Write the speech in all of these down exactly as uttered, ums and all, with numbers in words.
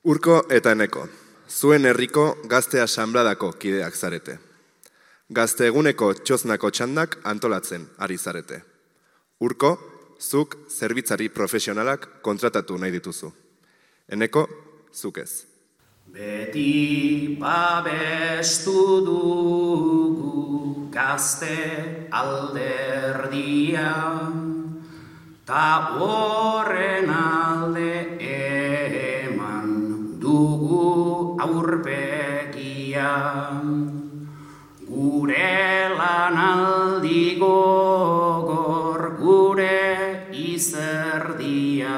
Urko eta Eneko, zuen herriko gazte asanbladako kideak zarete. Gazte eguneko txoznako txandak antolatzen ari zarete. Urko, zuk zerbitzari profesionalak kontratatu nahi dituzu. Eneko, zuk ez. Beti babestu dugu gazte alderdia, ta horren alde eman dugu aurpegia. Gure lanaldi gogor, gure izerdia,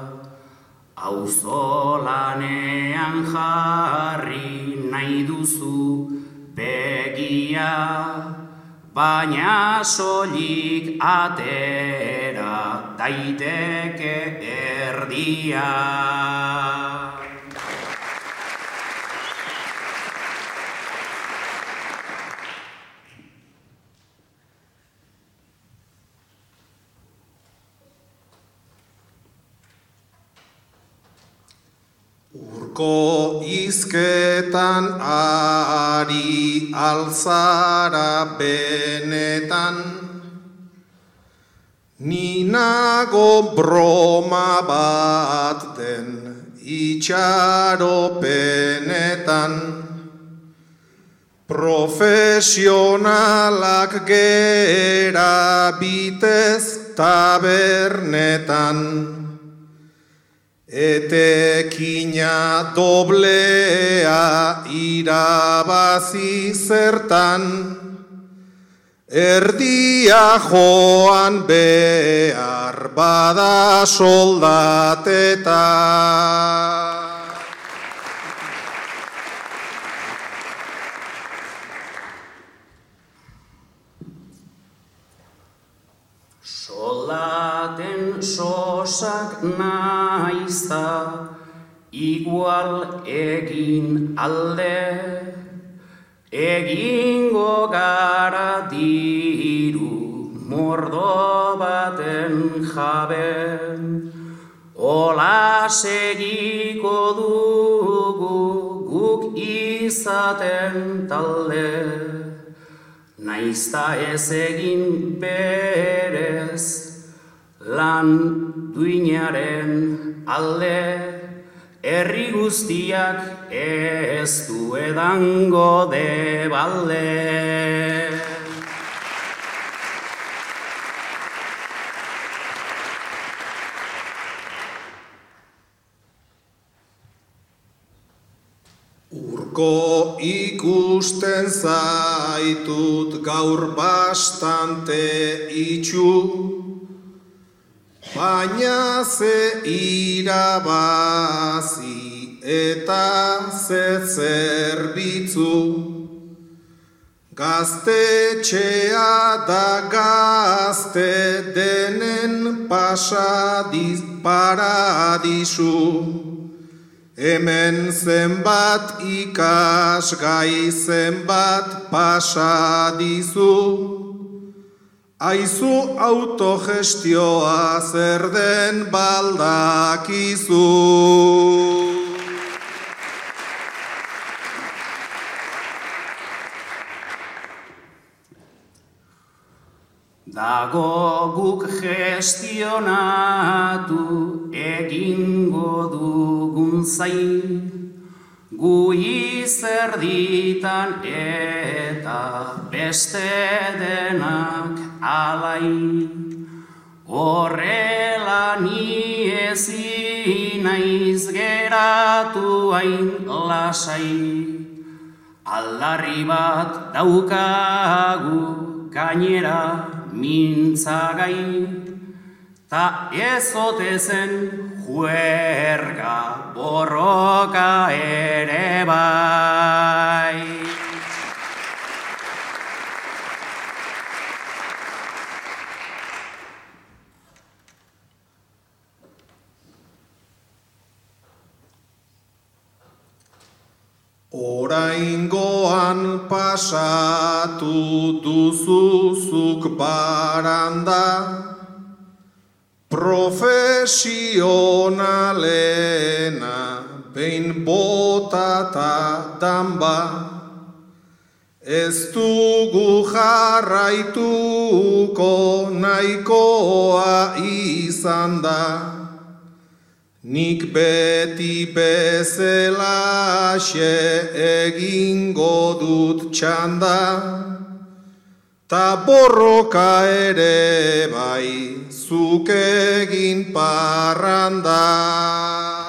auzolanean jarri nahi duzu begia, baina soilik atera daiteke erdia. Urko izketan ari alzara benetan, ni nago broma bat den itxaropenetan, profesionalak gera bitez tabernetan, etekina doblea irabazi zertan, erdia joan behar bada soldateta. Soldaten sosak naizta igual egin alde, egingo gara diru mordo baten jabe. Ola segiko dugu guk izaten talde, naizta ez egin berez lan duinaren alde, herri guztiak ez du edango de balde. Urko ikusten zaitut gaur bastante itxu, baina ze irabazi eta ze zerbitzu. Gaztetxea da gazte denen pasadiz paradisu. Hemen zenbat ikasgai zenbat pasadizu, aizu autogestioa zer den baldakizu. Dago guk gestionatu egingo dugun zain, gu izerditan eta beste denak alai. Horrela ni ezin naiz geratu hain lasai, aldarri bat daukagu gainera mintzagai, ta ez ote zen juerga borroka ere bai. Oraingoan pasatu duzuzuk baranda, profesionalena behin botata danba, ez dugu jarraituko nahikoa izan da, nik beti bezelaxe egingo dut txanda, ta borroka ere bai zuk egin parranda.